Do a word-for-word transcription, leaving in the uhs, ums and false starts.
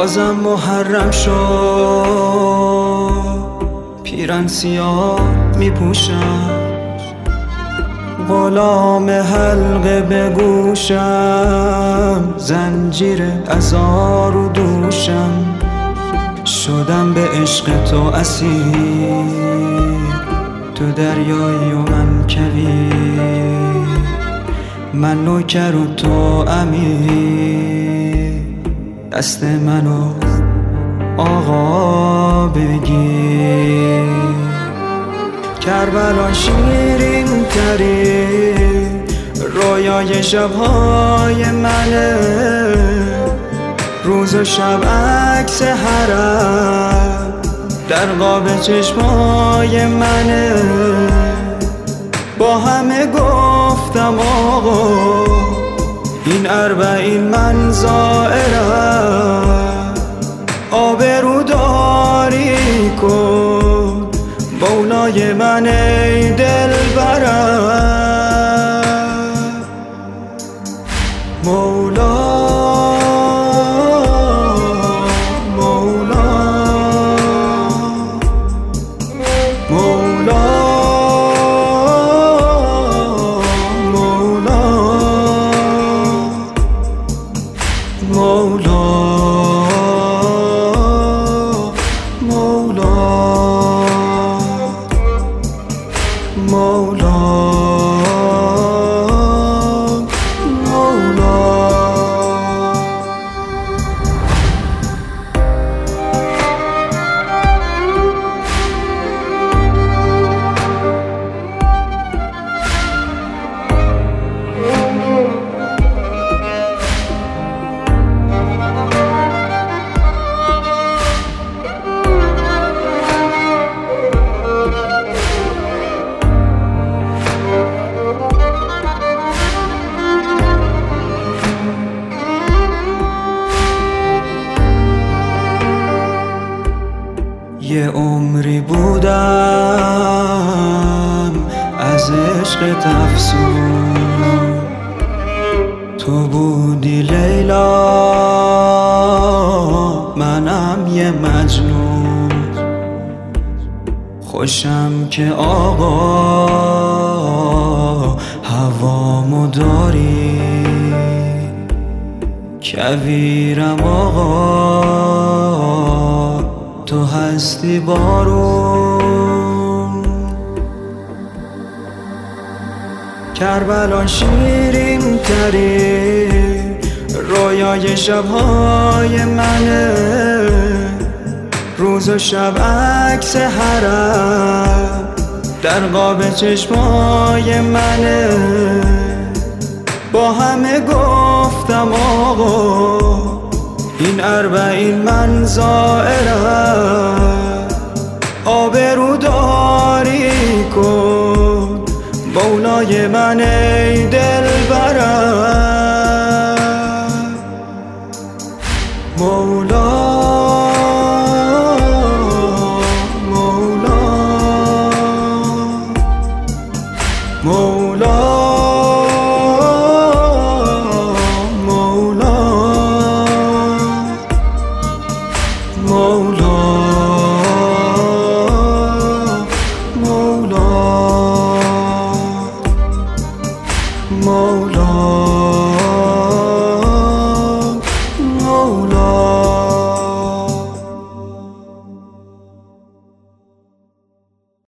بازم محرم شد، پیرن سیاه می پوشم، غلام حلقه به گوشم، زنجیر عذار و دوشم. شدم به عشق تو اسیر، تو دریایی و من کویر، من نوکر و تو امیر. دست منو آقا بگیر، کربلا شیرین ترین رویای شبهای منه، روز و شب عکس حرم در قاب چشمای منه. با همه گفتم آقا این اربعین من زائرم، آبرو داری کن مولای من ای دلبرم. مولا مولا مولا مولا مولا مولا مولا. یه عمری بودم از عشقت افسون، تو بودی لیلا منم یه مجنون. خوشم که آقا هوامو داری، کویرم آقا تو هستی بارون. کربلا شیرین ترین رویای شبهای منه، روز و شب عکس حرم در قاب چشمای منه. با همه گفتم آقا این اربعین من زائرم، آبرو داری کن مولای من ای دلبرم. مولا مولا مولا مولا مولا